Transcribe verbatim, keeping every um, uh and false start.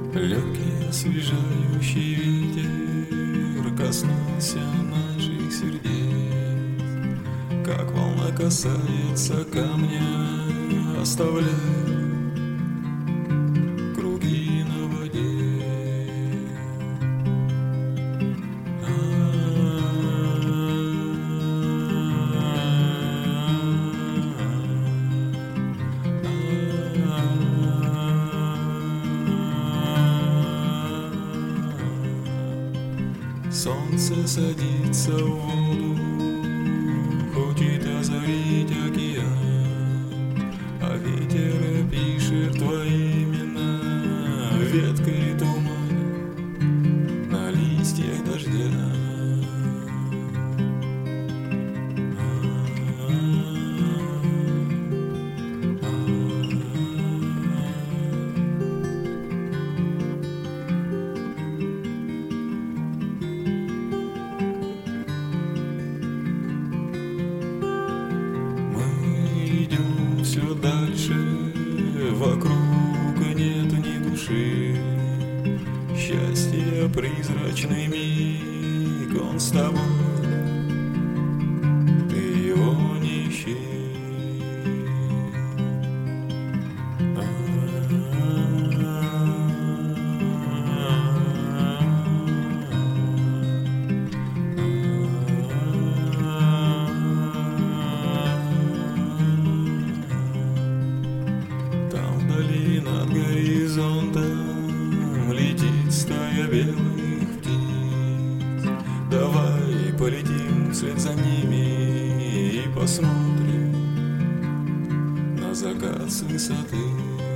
Легкий освежающий ветер коснулся наших сердец, как волна касается камня, оставляя круги на воде. Солнце садится в воду, хочет озарить океан, а ветер пишет твои имена веткой тумана на листьях дождя. Все дальше, вокруг нет ни души. Счастье призрачный миг, он с тобой, ты его не ищи. Над горизонтом летит стая белых птиц. Давай полетим вслед за ними и посмотрим на закат с высоты.